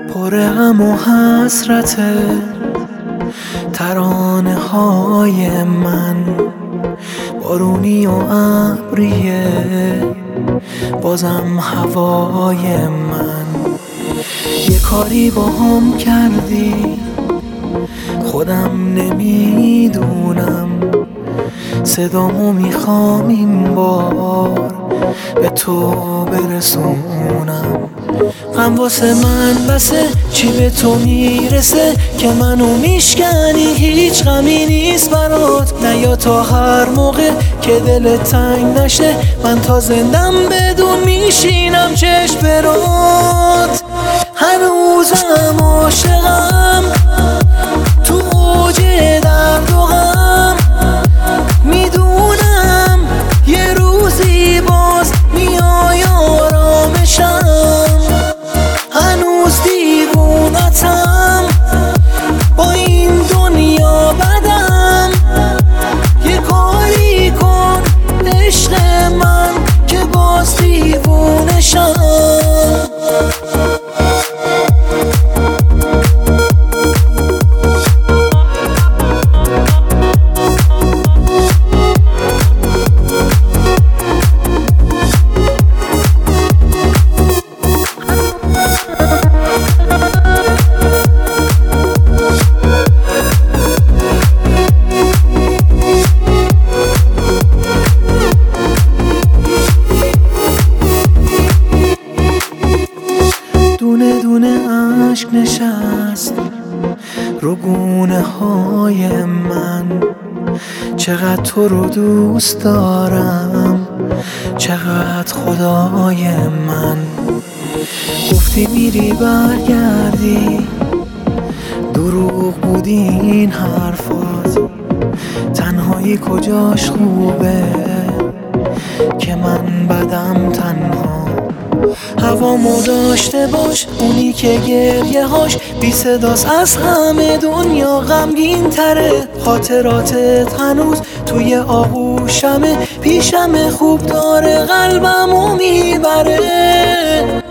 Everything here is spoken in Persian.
پر غم و حسرته ترانه های من، بارونی و ابریه بازم هوای من. یه کاری با هم کردی خودم نمیدونم، صدامو میخوام این بار به تو برسونم. غم واسه من بسه، چی به تو میرسه که منو میشکنی؟ هیچ غمی نیست برات، نیا تا هر موقع که دلت تنگ نشه من تا زندم بدون میشینم چشم برات. هنوزم عاشقم تو اوج درد و غم، میدونم یه روزی باز میای آرامشم. هنوز دیوونتم با این دنیا بدم، یه کاری کن عشق من که باز دیوونشم. دونه دونه عشق نشست رو گونه های من، چقدر تو رو دوست دارم، چقدر خدای من. گفتی میری برگردی، دروغ بود این حرفات، تنهایی کجاش خوبه که من بدم تنها. هوامو داشته باش، اونی که گریه هاش بی صداست از همه دنیا غمگین تره. خاطراتت هنوز توی آغوشمه، پیشم خوب داره قلبمو میبره.